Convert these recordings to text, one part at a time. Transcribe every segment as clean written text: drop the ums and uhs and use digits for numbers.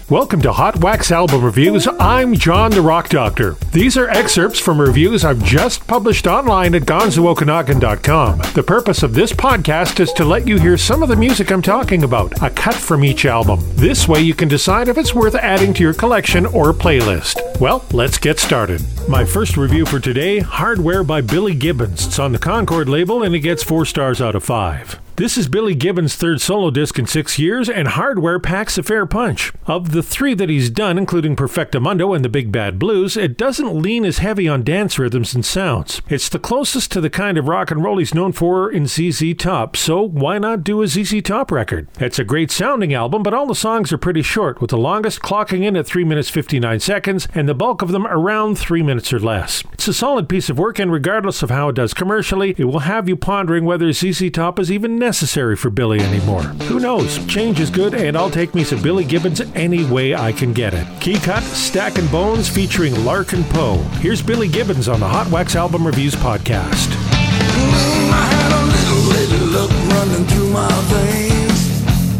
Welcome to Hot Wax Album Reviews. I'm John the Rock Doctor. These are excerpts from reviews I've just published online at gonzookanagan.com. The purpose of this podcast is to let you hear some of the music I'm talking about, a cut from each album. This way you can decide if it's worth adding to your collection or playlist. Well, let's get started. My first review for today, Hardware by Billy Gibbons. It's on the Concord label and it gets 4 stars out of 5. This is Billy Gibbons' third solo disc in 6 years, and Hardware packs a fair punch. Of the 3 that he's done, including Perfectamundo and the Big Bad Blues, it doesn't lean as heavy on dance rhythms and sounds. It's the closest to the kind of rock and roll he's known for in ZZ Top, so why not do a ZZ Top record? It's a great sounding album, but all the songs are pretty short, with the longest clocking in at 3 minutes 59 seconds, and the bulk of them around 3 minutes or less. It's a solid piece of work, and regardless of how it does commercially, it will have you pondering whether ZZ Top is even necessary for Billy anymore. Who knows? Change is good, and I'll take me some Billy Gibbons any way I can get it. Key cut, Stackin' Bones featuring Larkin Poe. Here's Billy Gibbons on the Hot Wax Album Reviews podcast. I had a little lady luck running through my veins.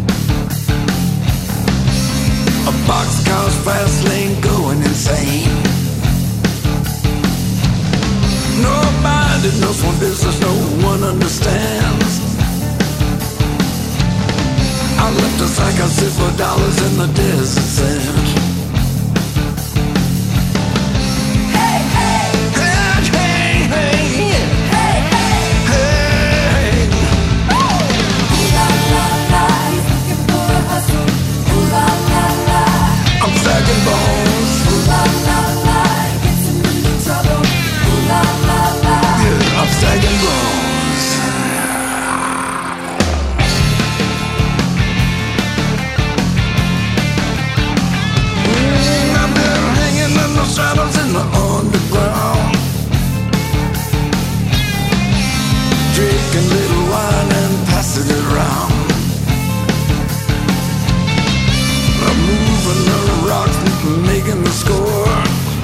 A boxcar's fast lane going insane. Nobody knows one business no one understands. I left a sack of silver dollars in the desert sand. Hey, hey, hey, hey, hey, hey, hey, hey. Ooh la la la, he's looking for a hustle. Ooh la la la, I'm stacking bones. Ooh la la la, gets him into trouble. Ooh la la la, yeah, I'm stacking bones. Shadows in the underground, drinking little wine and passing it around. I'm moving the rocks, making the score.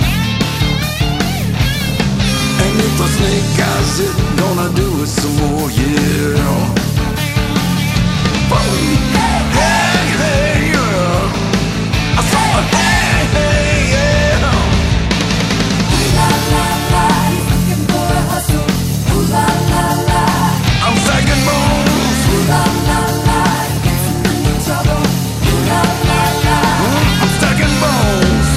And if the snake eyes it, gonna do it some more, yeah. Boom. Hey, hey, yeah. I saw a hey, hey, yeah. I'm stacking bones. Ooh la la la, gets him into trouble. Ooh la la la, I'm stacking bones.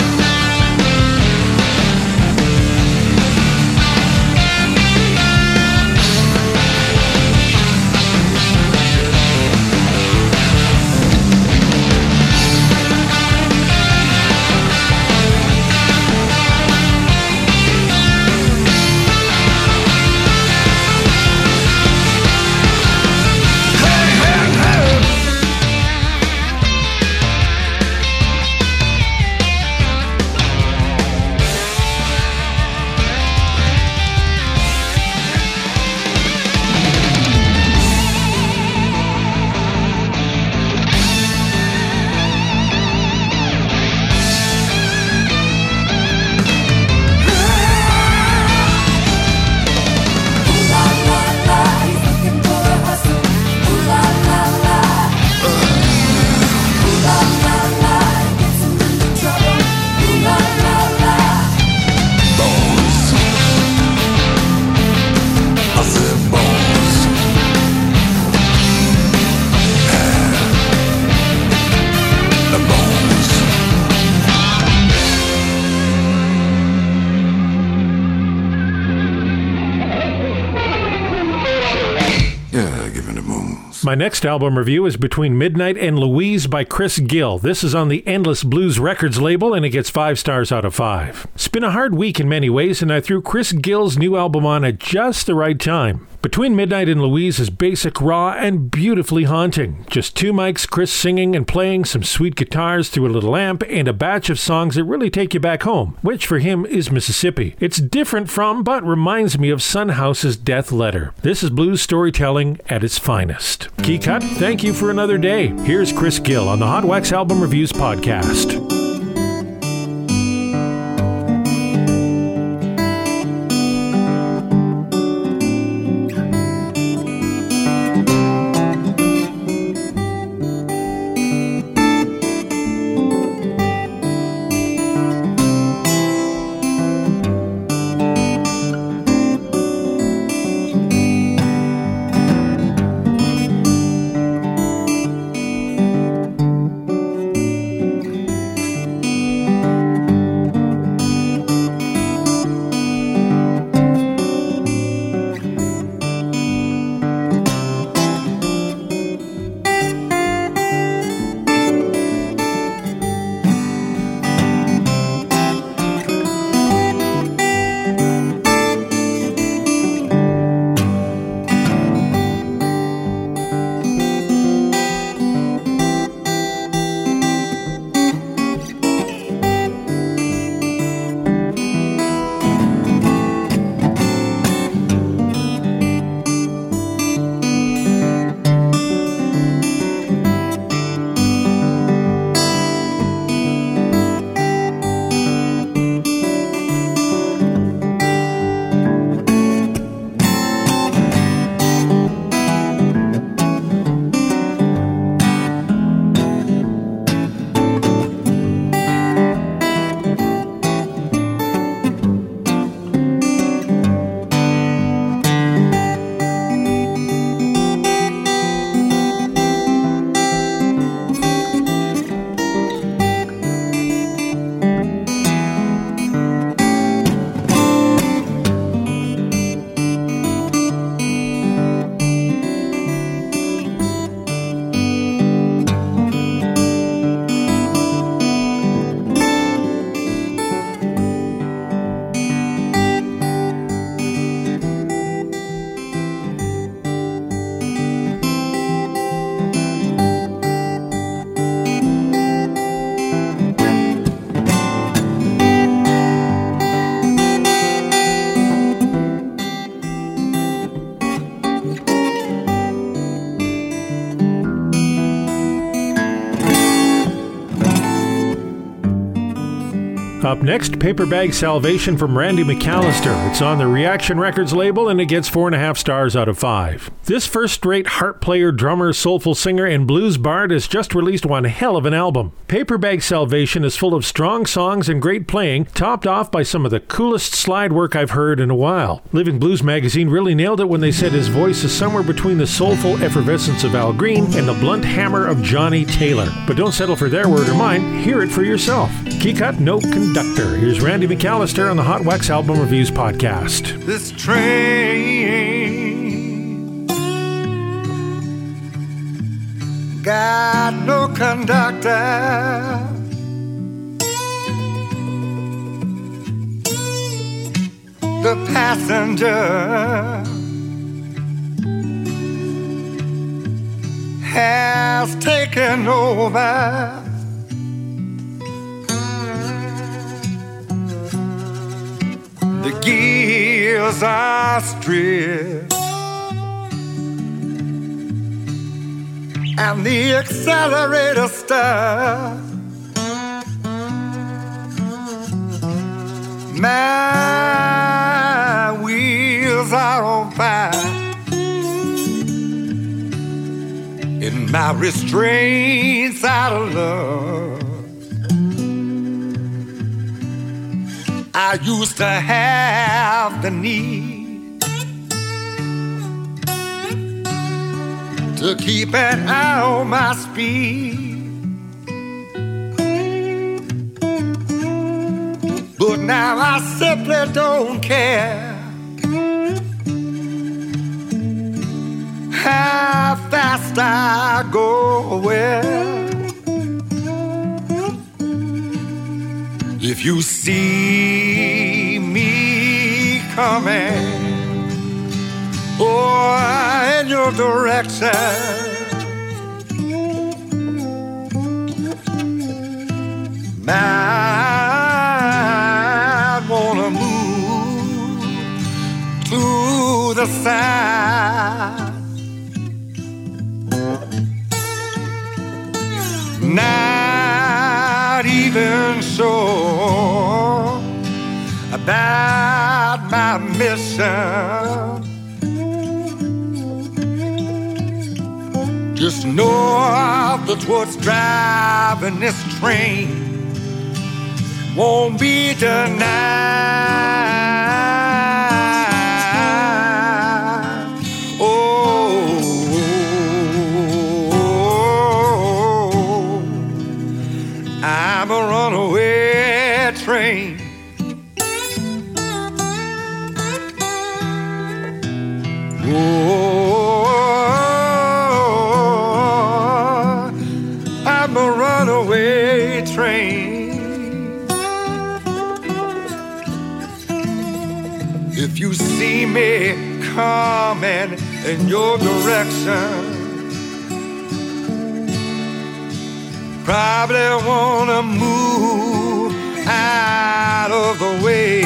My next album review is Between Midnight and Louise by Chris Gill. This is on the Endless Blues Records label and it gets 5 stars out of 5. It's been a hard week in many ways and I threw Chris Gill's new album on at just the right time. Between Midnight and Louise is basic, raw, and beautifully haunting. Just 2 mics, Chris singing and playing some sweet guitars through a little amp, and a batch of songs that really take you back home, which for him is Mississippi. It's different from, but reminds me of Son House's Death Letter. This is blues storytelling at its finest. Key cut, thank you for another day. Here's Chris Gill on the Hot Wax Album Reviews podcast. Up next, Paper Bag Salvation from Randy McAllister. It's on the Reaction Records label and it gets 4.5 stars out of 5. This first-rate harp player, drummer, soulful singer, and blues bard has just released one hell of an album. Paper Bag Salvation is full of strong songs and great playing, topped off by some of the coolest slide work I've heard in a while. Living Blues magazine really nailed it when they said his voice is somewhere between the soulful effervescence of Al Green and the blunt hammer of Johnny Taylor. But don't settle for their word or mine. Hear it for yourself. Key cut, no conductor. Here's Randy McAllister on the Hot Wax Album Reviews podcast. This train got no conductor. The passenger has taken over. The gears are stripped and the accelerator stuck. My wheels are on fire and my restraints out of love. I used to have the need to keep an eye on my speed, but now I simply don't care how fast I go. Well, if you see me coming, in your direction, might wanna move to the side. Not even sure about my mission. Just know that what's driving this train won't be denied. Oh, I'm a runaway train. I'm a runaway train. If you see me coming in your direction, probably wanna move out of the way.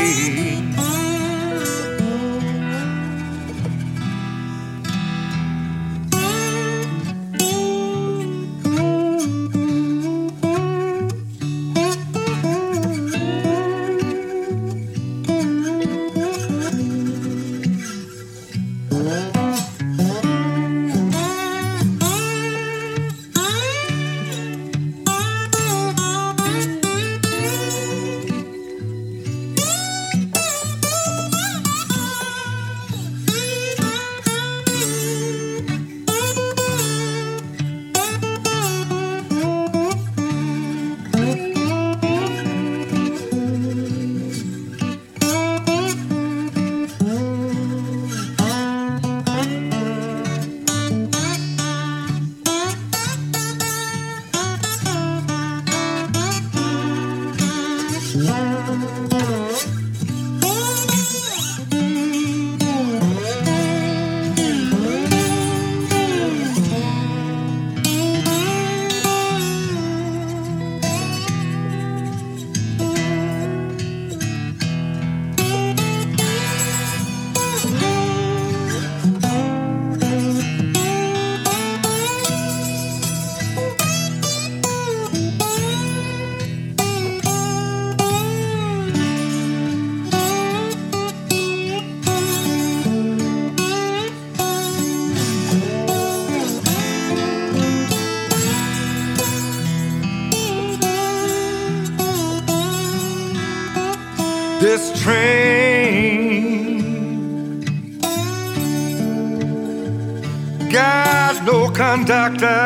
this train got no conductor.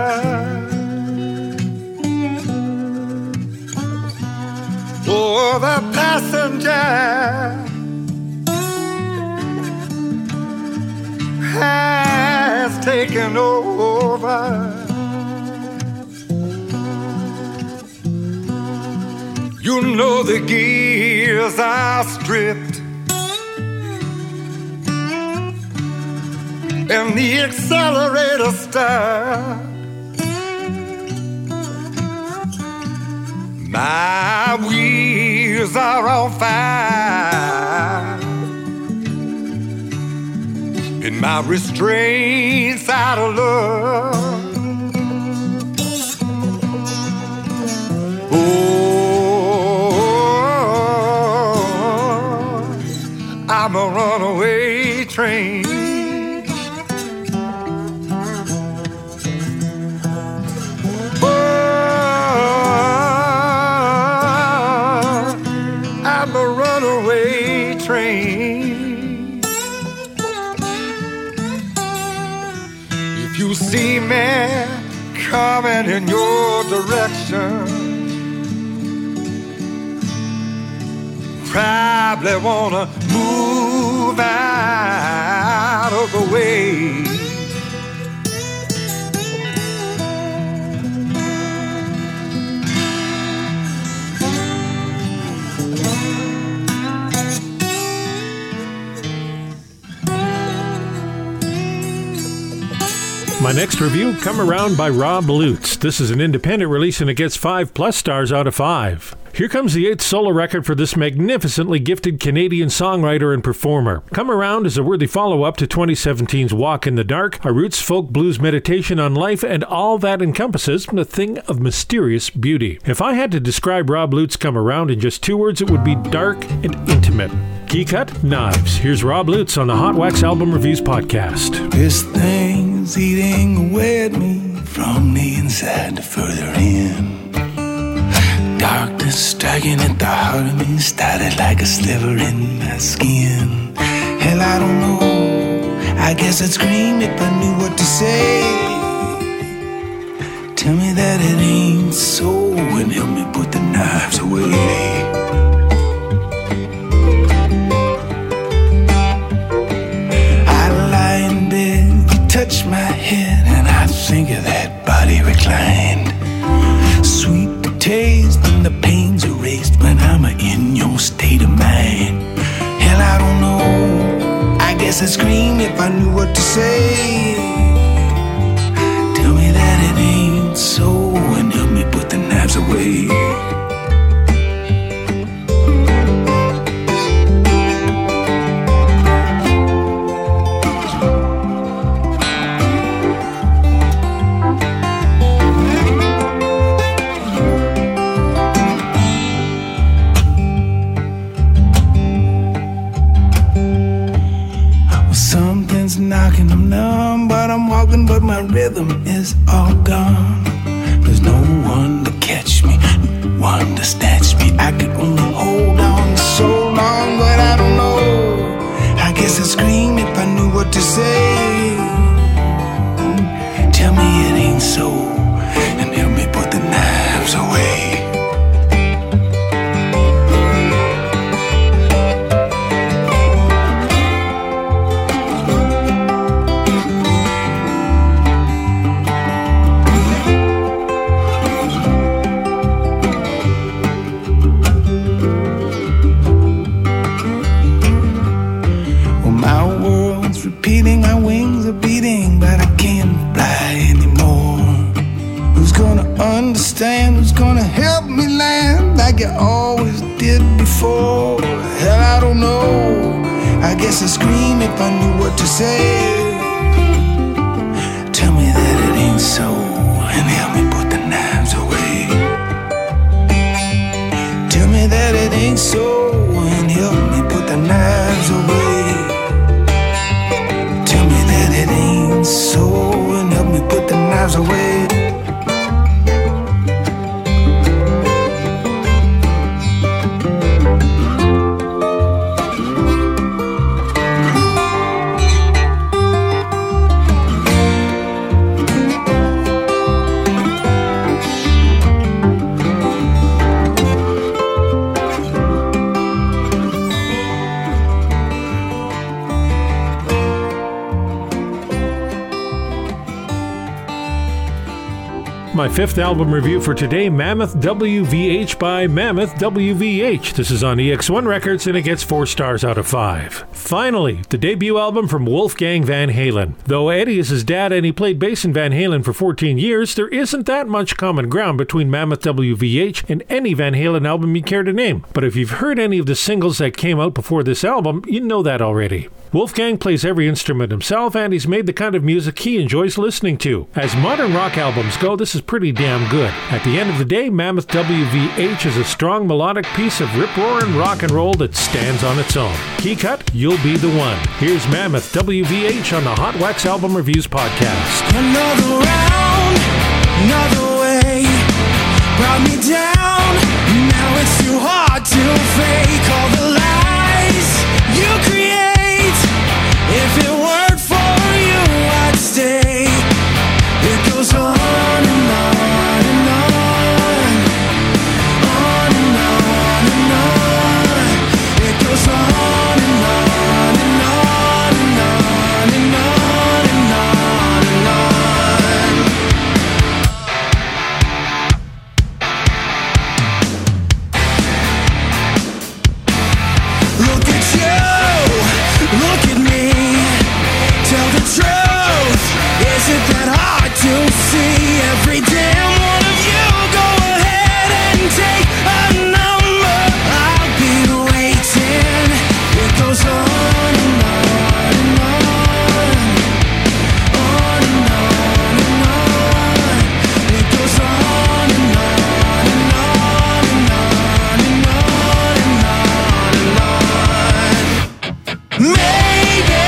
For the passenger has taken over. You know the gears are stripped and the accelerator stopped. My wheels are on fire and my restraints out of love. I'm a runaway train. Oh, I'm a runaway train. If you see me coming in your direction, probably wanna move out of the way. My next review, Come Around by Rob Lutz. This is an independent release and it gets 5+ stars out of 5. Here comes the 8th solo record for this magnificently gifted Canadian songwriter and performer. Come Around is a worthy follow-up to 2017's Walk in the Dark, a roots folk blues meditation on life and all that encompasses a thing of mysterious beauty. If I had to describe Rob Lutz' Come Around in just 2 words, it would be dark and intimate. Key cut, knives. Here's Rob Lutz on the Hot Wax Album Reviews podcast. This thing's eating away at me from the inside to further in. Darkness striking at the heart of me, started like a sliver in my skin. Hell, I don't know, I guess I'd scream if I knew what to say. Tell me that it ain't so and help me put the knives away. Touch my head and I think of that body reclined. Sweet the taste and the pain's erased when I'm in your state of mind. Hell, I don't know, I guess I'd scream if I knew what to say. Tell me that it ain't so and help me put the knives away. Knocking, I'm numb, but I'm walking, but my rhythm is all gone. There's no one to catch me, no one to snatch me. I could only hold on so long, but I don't know, I guess I'd scream if I knew what to say. Tell me it ain't so, and help me put the knives away. Repeating, my wings are beating, but I can't fly anymore. Who's gonna understand? Who's gonna help me land like you always did before? Hell, I don't know, I guess I'd scream if I knew what to say. Tell me that it ain't so and help me put the knives away. Tell me that it ain't so and help me put the knives away. It ain't so and help me put the knives away. fifth album review for today, Mammoth WVH by Mammoth WVH. This is on EX1 Records and it gets 4 stars out of 5. Finally, the debut album from Wolfgang Van Halen. Though Eddie is his dad and he played bass in Van Halen for 14 years, there isn't that much common ground between Mammoth WVH and any Van Halen album you care to name. But if you've heard any of the singles that came out before this album, you know that already. Wolfgang plays every instrument himself, and he's made the kind of music he enjoys listening to. As modern rock albums go, this is pretty damn good. At the end of the day, Mammoth WVH is a strong melodic piece of rip-roaring rock and roll that stands on its own. Key cut, You'll Be the One. Here's Mammoth WVH on the Hot Wax Album Reviews podcast. Another round, another way brought me down. Now it's too hard to fake all the lies you create. If it weren't for you, I'd stay. It goes on and on and on, on and on and on. It goes on and on and on and on and on and on and on. Look at you, look at me. Tell the truth, is it that hard to see? Every damn one of you, go ahead and take a number. I'll be waiting. It goes on and on and on, on and on and on. It goes on and on and on and on and on and on and on. Maybe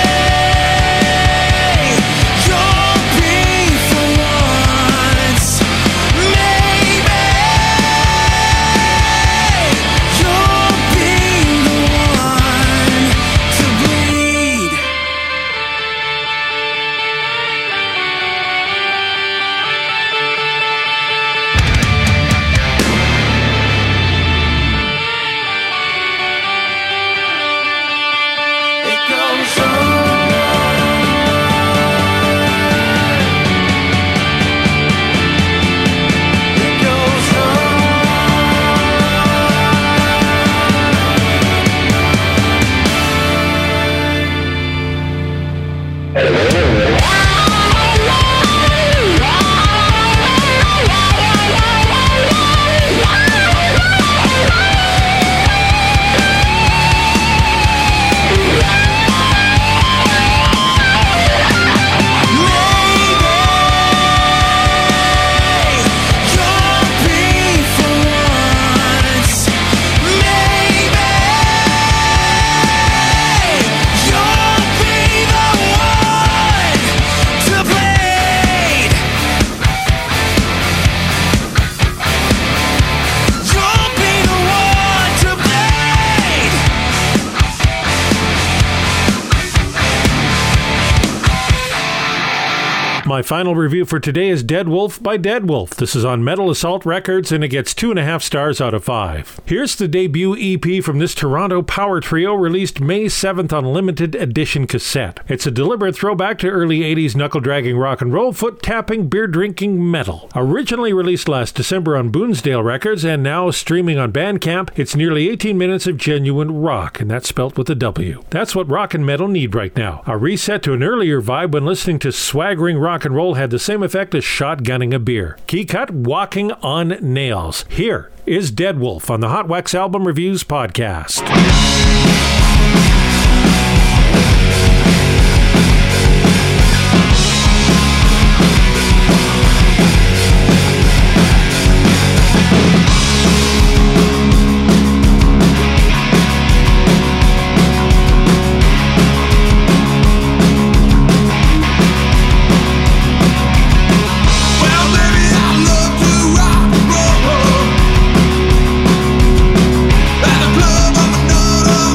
My final review for today is Dead Wolf by Dead Wolf. This is on Metal Assault Records and it gets 2.5 stars out of 5. Here's the debut EP from this Toronto power trio released May 7th on limited edition cassette. It's a deliberate throwback to early 80s knuckle-dragging rock and roll, foot-tapping, beer-drinking metal. Originally released last December on Boonsdale Records and now streaming on Bandcamp, it's nearly 18 minutes of genuine rock, and that's spelt with a W. That's what rock and metal need right now. A reset to an earlier vibe when listening to swaggering rock and roll had the same effect as shotgunning a beer. Key cut, Walking on Nails. Here is Dead Wolf on the Hot Wax Album Reviews podcast. Club on the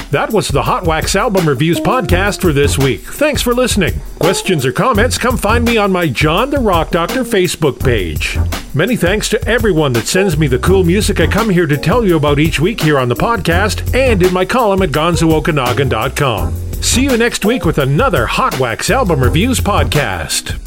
That was the Hot Wax Album Reviews podcast for this week. Thanks for listening. Questions or comments, come find me on my John the Rock Doctor Facebook page. Many thanks to everyone that sends me the cool music I come here to tell you about each week here on the podcast and in my column at gonzookanagan.com. See you next week with another Hot Wax Album Reviews podcast.